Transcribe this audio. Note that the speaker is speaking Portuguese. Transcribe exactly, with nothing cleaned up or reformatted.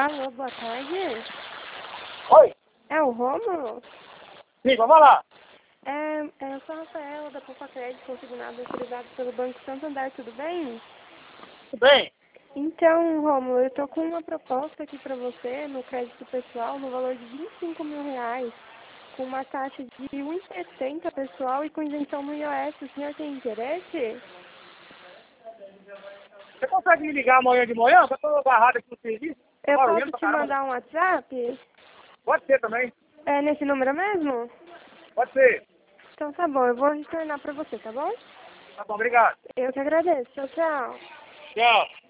Alô, boa tarde. Oi, É o Rômulo? sim, vamos lá. É, é, eu sou a Rafaela, da Poupa Crédito, consignado e autorizado pelo Banco Santander, tudo bem? Tudo bem? Então, Rômulo, eu tô com uma proposta aqui pra você, no crédito pessoal, no valor de vinte e cinco mil reais, com uma taxa de um vírgula setenta pessoal e com isenção no I O S. O senhor tem interesse? Você consegue me ligar amanhã de manhã? Eu tô agarrado aqui no serviço. Eu Barulhento posso pra te caramba. mandar um WhatsApp? Pode ser também. É nesse número mesmo? Pode ser. Então tá bom, eu vou retornar pra você, tá bom? Tá bom, obrigado. Eu que agradeço. Tchau, tchau. Tchau.